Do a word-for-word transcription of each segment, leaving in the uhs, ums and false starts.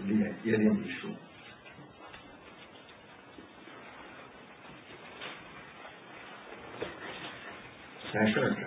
耶耶利米书。三十二章。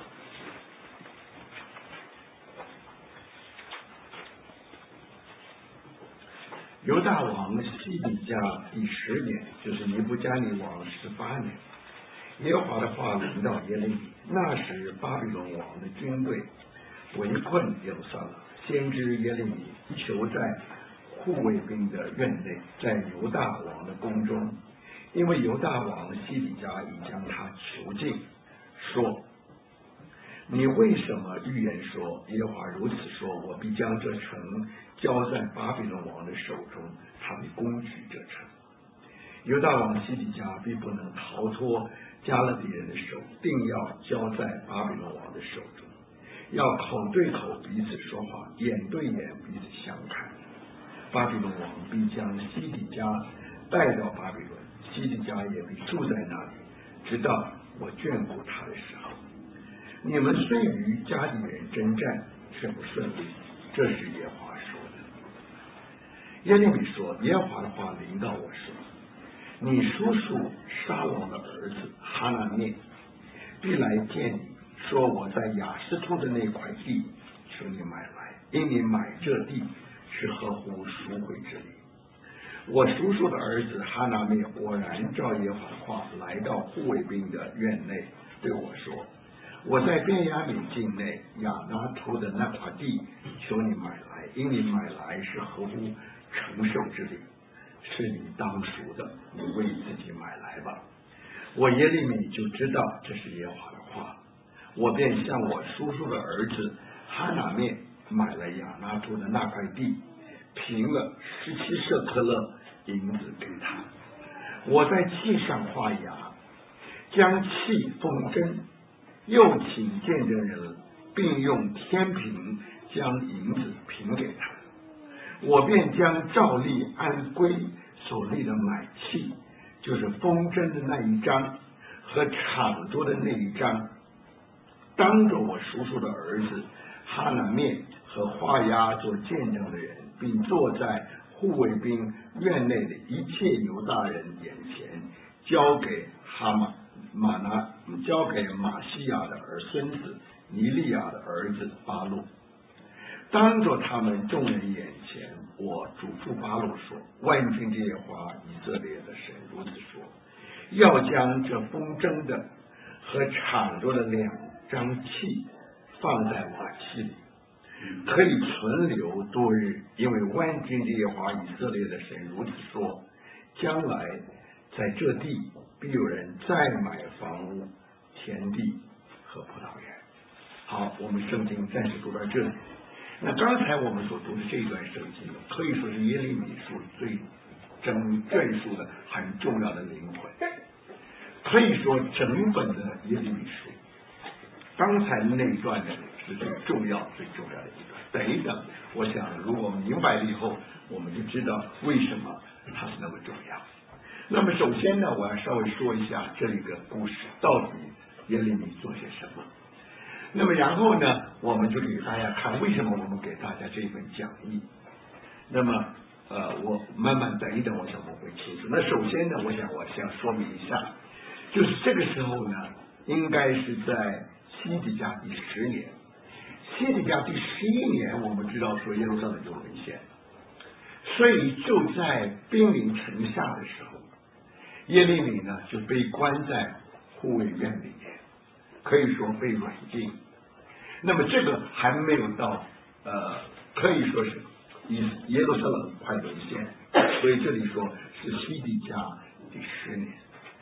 犹大王西底家第十年，就是尼布加尼王十八年，耶和华的话临到耶利米。那时巴比伦王的军队围困耶路撒冷，先知耶利米囚在护卫兵的院内，在犹大王的宫中，因为犹大王西底家已将他囚禁，说：你为什么预言说耶和华如此说，我必将这城交在巴比伦王的手中，他必攻取这城。犹大王西底家必不能逃脱加勒底人的手，定要交在巴比伦王的手中，要口对口彼此说话，眼对眼彼此相看。巴比伦王必将西底家带到巴比伦，西底家也必住在那里，直到我眷顾他的时候。你们虽与加底人征战，却不顺利，这是耶和华说的。耶利米说，耶和华的话临到我说，你叔叔沙龙的儿子哈拿念必来见你，说我在雅斯突的那块地求你买来，因你买这地是合乎赎回之理。我叔叔的儿子哈拿念果然照耶和华的话来到护卫兵的院内，对我说，我在便雅悯境内亚拿图的那块地求你买来，因你买来是合乎承受之理，是你当赎的，你为自己买来吧。我耶利米就知道这是耶和华的话，我便向我叔叔的儿子哈拿面买了亚拿图的那块地，平了十七舍克勒银子给他。我在契上画押，将契封真，又请见证人，并用天平将银子平给他。我便将照例按规所立的买契，就是封真的那一章和场桌的那一章，当着我叔叔的儿子哈拿面和画押做见证的人，并坐在护卫兵院内的一切犹大人眼前，交给哈马马拿交给马西亚的儿孙子尼利亚的儿子巴路。当着他们众人眼前，我嘱咐巴路说，万军之耶和华以色列的神如此说，要将这风筝的和敞着的两张器放在瓦器里，可以存留多日，因为万军之耶和华以色列的神如此说，将来在这地必有人再买房屋、田地和葡萄园。好，我们圣经暂时读到这里。那刚才我们所读的这一段圣经，可以说是耶利米书最整卷书的很重要的灵魂，可以说整本的耶利米书，刚才那一段呢是最重要最重要的一段。等一等，我想如果明白了以后，我们就知道为什么它是那么重要。那么首先呢，我要稍微说一下这里的故事到底耶利米做些什么。那么然后呢，我们就给大家看为什么我们给大家这份讲义。那么呃，我慢慢等一等，我想我会清楚。那首先呢，我想我想说明一下，就是这个时候呢，应该是在西底家第十年。西底家第十一年，我们知道说耶路撒冷就沦陷，所以就在兵临城下的时候，耶利米呢就被关在护卫院里面，可以说被软禁。那么这个还没有到呃，可以说是以耶路撒冷快沦陷，所以这里说是西底家第十年。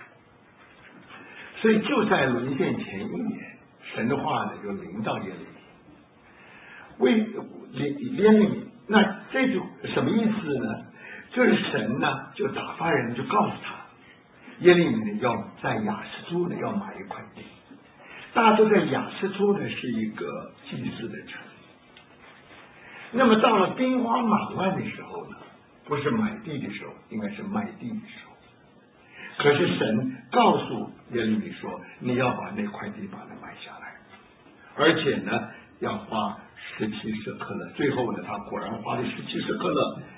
所以就在沦陷前一年，神的话呢就临到耶利米。为耶利米，那这就什么意思呢？就是神呢就打发人就告诉他，耶利米呢要在雅斯突呢要买一块地。大家都在雅斯突呢是一个祭祀的城。那么到了兵荒马乱的时候呢，不是买地的时候，应该是卖地的时候。可是神告诉耶利米说，你要把那块地把它买下来，而且呢要花十七舍克勒。最后呢，他果然花了十七舍克勒，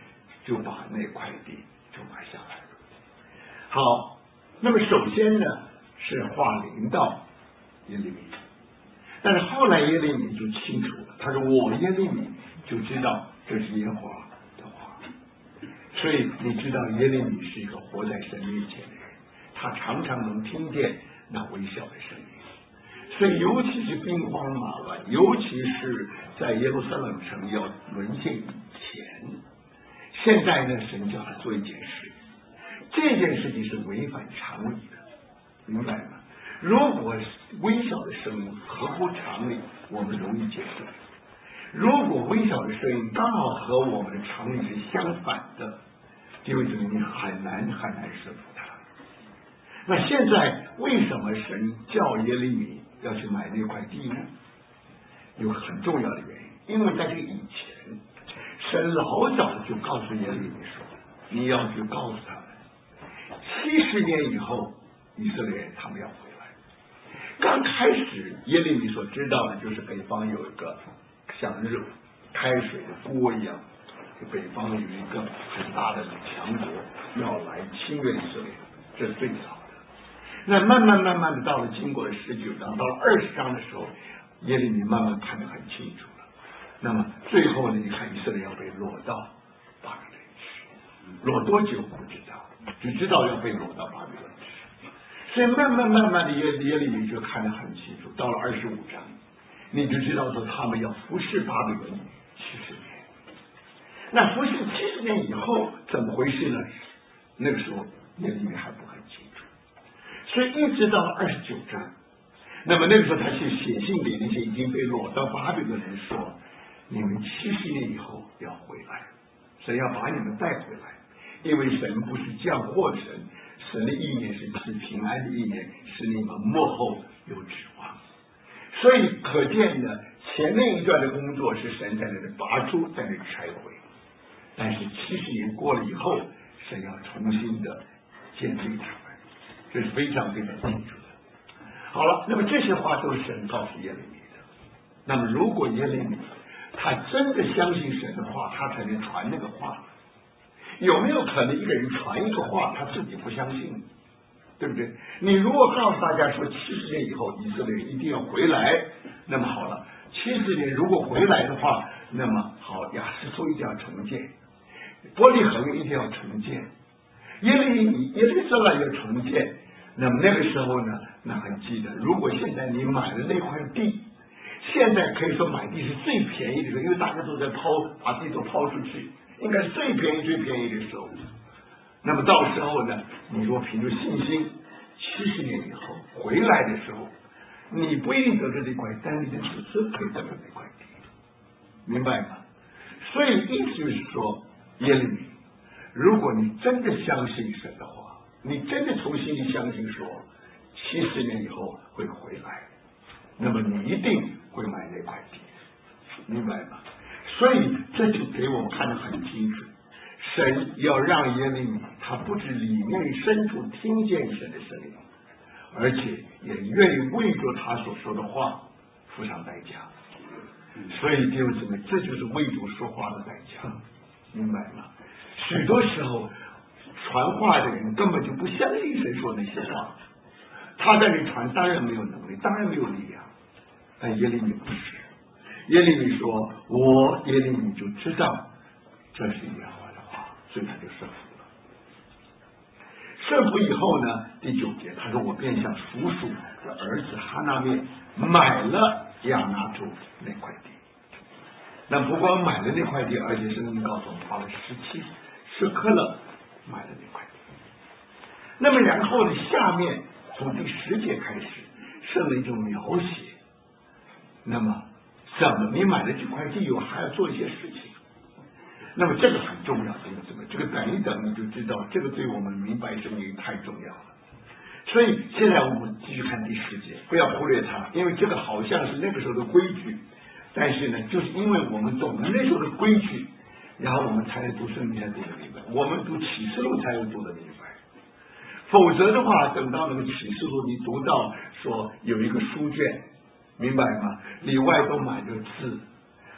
就把那块地就买下来了。好，那么首先呢是话临到耶利米，但是后来耶利米就清楚了，他说我耶利米就知道这是耶和华的话。所以你知道耶利米是一个活在神面前的人，他常常能听见那微笑的声音。所以尤其是兵荒马乱，尤其是在耶路撒冷城要沦陷以前，现在呢神叫他做一件事，这件事情是违反常理的，明白吗？如果微小的声音合乎常理，我们容易接受；如果微小的声音刚好和我们的常理是相反的，就会证明很难很难说服他。那现在为什么神叫耶利米要去买那块地呢？有很重要的原因，因为在这个以前，神老早就告诉耶利米说，你要去告诉他们，七十年以后以色列人他们要回来。刚开始耶利米所知道的就是北方有一个像热开水的锅一样，北方有一个很大的强国要来侵略以色列，这是最早的。那慢慢慢慢的到了经过了十九章，到了二十章的时候，耶利米慢慢看得很清楚了。那么最后呢，你看以色列要被落到巴比伦去，落多久不知道，只知道要被落到巴比伦去。所以慢慢慢慢的耶耶利米就看得很清楚。到了二十五章，你就知道说他们要服侍巴比伦七十年。那服侍七十年以后怎么回事呢？那个时候耶利米还不很清楚。所以一直到了二十九章，那么那个时候他去写信给那些已经被掳到巴比伦的人说，你们七十年以后要回来，神要把你们带回来，因为神不是降祸的神，神的意念是赐平安的意念，使你们幕后有指望。所以可见呢，前面一段的工作是神在那里拔出，在那里拆毁，但是七十年过了以后，神要重新的建立他们，这是非常非常清楚的。好了，那么这些话都是神告诉耶利米的。那么如果耶利米他真的相信神的话，他才能传那个话。有没有可能一个人传一个话，他自己不相信？对不对？你如果告诉大家说七十年以后以色列人一定要回来，那么好了，七十年如果回来的话，那么好，亚实突一定要重建，伯利恒一定要重建，耶利米耶路撒冷要重建。那么那个时候呢，那还记得，如果现在你买了那块地，现在可以说买地是最便宜的时候，因为大家都在抛，把地都抛出去，应该是最便宜最便宜的时候。那么到时候呢，你如果凭着信心，七十年以后回来的时候，你不一定得到这块，但你的子孙可以得到这块地，明白吗？所以意思就是说，耶利米，如果你真的相信神的话，你真的从心里相信说七十年以后会回来，那么你一定会买那块地，明白吗？所以这就给我们看得很清楚，神要让耶利米他不止里面深处听见神的声音，而且也愿意为着他所说的话付上代价。所以弟兄姊妹，这就是为主说话的代价，明白吗？许多时候传话的人根本就不相信神说那些话，他在这传当然没有能力，当然没有力量。但耶利米不是，耶利米说，我耶利米就知道这是耶和华的话，所以他就顺服了。顺服以后呢，第九节他说，我便向叔叔的儿子哈拿面买了亚拿族那块地。那不光买了那块地，而且圣经告诉我们花了十七舍客勒买了那块地。那么然后呢，下面从第十节开始，圣灵就描写，那么怎么你买了这块地以后还要做一些事情。那么这个很重要，弟兄姊妹，这个等一等你就知道，这个对我们明白圣经太重要了。所以现在我们继续看第十节，不要忽略它，因为这个好像是那个时候的规矩，但是呢，就是因为我们懂了那时候的规矩，然后我们才能读圣经才读得明白，我们读启示录才能读得明白。否则的话，等到那个启示录你读到说有一个书卷，明白吗？里外都满着字，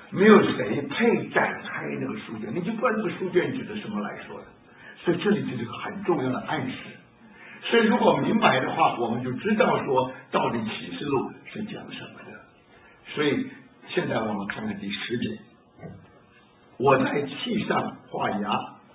没有谁配展开那个书卷，你就不知道这个书卷指的什么来说的。所以这里就是个很重要的暗示。所以如果明白的话，我们就知道说到底启示录是讲什么的。所以现在我们看看第十节，我在气上画押，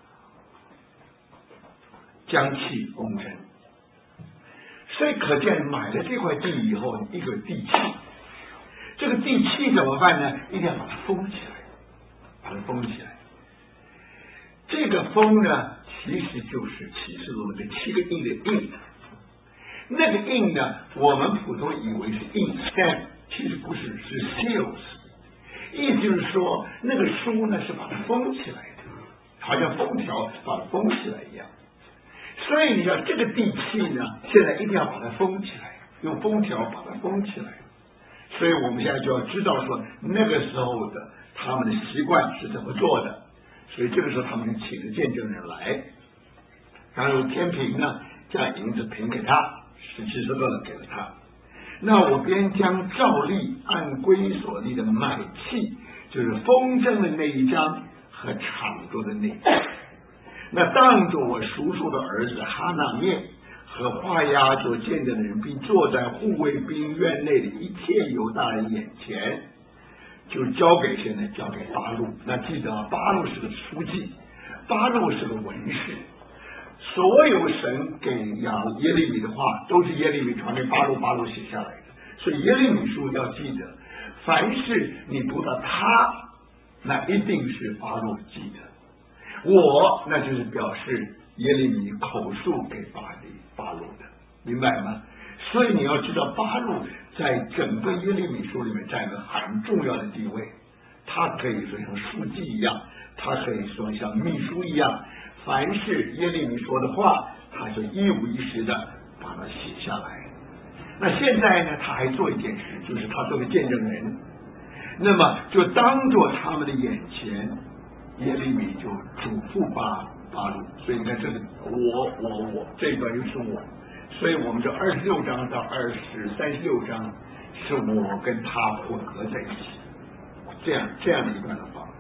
将气封尘。所以可见买了这块地以后，一个地契，这个地契怎么办呢？一定要把它封起来，把它封起来。这个封呢，其实就是启示录的七个印的印。那个印呢，我们普通以为是印 stamp， 其实不是，是 seals。意思就是说，那个书呢是把它封起来的，好像封条把它封起来一样。所以你要这个地契呢，现在一定要把它封起来，用封条把它封起来。所以我们现在就要知道说，那个时候的他们的习惯是怎么做的。所以这个时候他们就请了见证人来，然后天平呢将银子平给他，十七十二给了他。那我便将照例按规所立的买契，就是风筝的那一张和场桌的那一张，那当着我叔叔的儿子哈拿面和画押做见证的人，并坐在护卫兵院内的一切犹大人眼前，就交给谁呢？交给巴路。那记得啊，巴路是个书记，巴路是个文士。所有神给亚耶利米的话，都是耶利米传给巴路，巴路写下来的。所以耶利米书要记得，凡是你读到他，那一定是巴路记的。我那就是表示耶利米口述给巴利巴路的，明白吗？所以你要知道，巴路在整个耶利米书里面占个很重要的地位。他可以说像书记一样，他可以说像秘书一样，凡是耶利米说的话，他就一五一十的把它写下来。那现在呢，他还做一件事，就是他作为见证人，那么就当着他们的眼前，耶利米就嘱咐巴巴路。所以你看这个我我我这一段又是我，所以我们这二十六章到二十三十六章是我跟他混合在一起，这样这样的一段的话，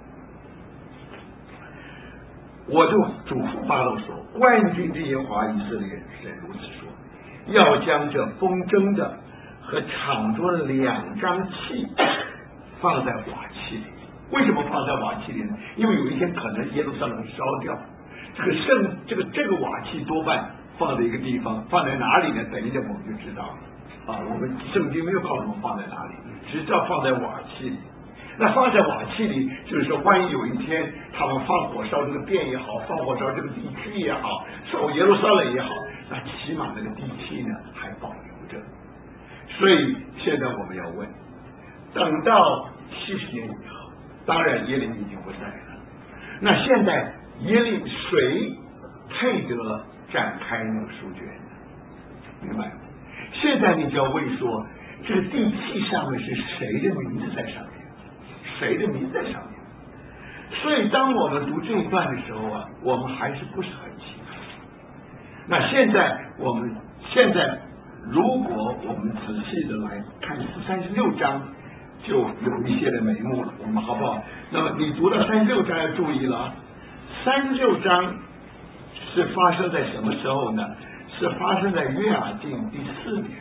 我就嘱咐巴路说：万军之耶和华以色列神如此说，要将这风筝的和场桌的两张器放在瓦器里。为什么放在瓦器里呢？因为有一天可能耶路撒冷烧掉，这个圣这个这个瓦器多半放在一个地方，放在哪里呢？等一下我们就知道了啊。我们圣经没有告诉我们放在哪里，只知道放在瓦器里。那放在瓦器里，就是说，万一有一天他们放火烧这个殿也好，放火烧这个地区也好，烧耶路撒冷也好，那起码那个地契呢还保留着。所以现在我们要问，等到七十年以后，当然耶利米已经不在了，那现在耶利谁配得展开那个书卷？明白吗？现在你就要问说，这个地契上面是谁的名字在上面？谁的名字在上面？所以当我们读这一段的时候啊，我们还是不是很清楚。那现在我们现在如果我们仔细的来看三十六章，就有一些的眉目了，我们好不好？那么你读到三十六章要注意了，三十六章是发生在什么时候呢？是发生在约雅敬第四年。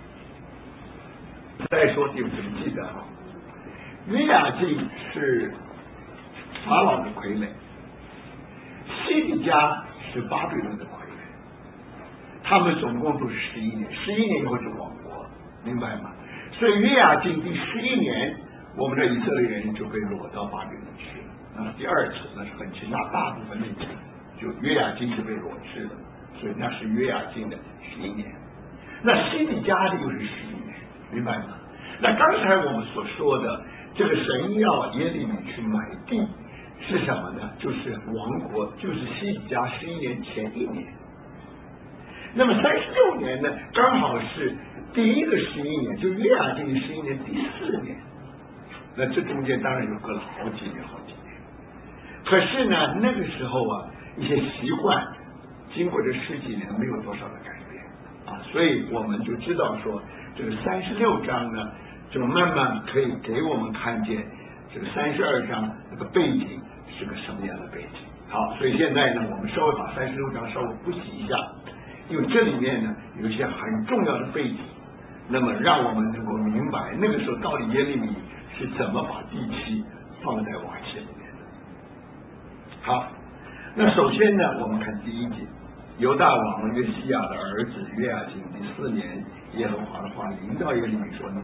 再说有什么记得啊？约雅敬是法老的傀儡，西底家是巴比伦的傀儡，他们总共都是十一年，十一年以后就亡国，明白吗？所以约雅敬第十一年，我们的以色列人就被掳到巴比伦去了。那第二次那是很轻，那大部分那就约雅敬就被掳去了，所以那是约雅敬的十一年。那西底家的又是十一年，明白吗？那刚才我们所说的这个神要耶利米去买地是什么呢？就是亡国，就是西底家十一年前一年。那么三十六年呢，刚好是第一个十一年，就约雅敬十一年第四年。那这中间当然又隔了好几年，好几年。可是呢，那个时候啊，一些习惯经过这十几年没有多少的改变啊，所以我们就知道说，这个三十六章呢，就慢慢可以给我们看见这个三十二章那个背景是个什么样的背景。好，所以现在呢，我们稍微把三十六章稍微复习一下，因为这里面呢有一些很重要的背景，那么让我们能够明白那个时候到底耶利米是怎么把地七放在瓦器里面的。好，那首先呢，我们看第一节，犹大王约西亚的儿子约雅斤第四年，耶和华的话临到耶利米说：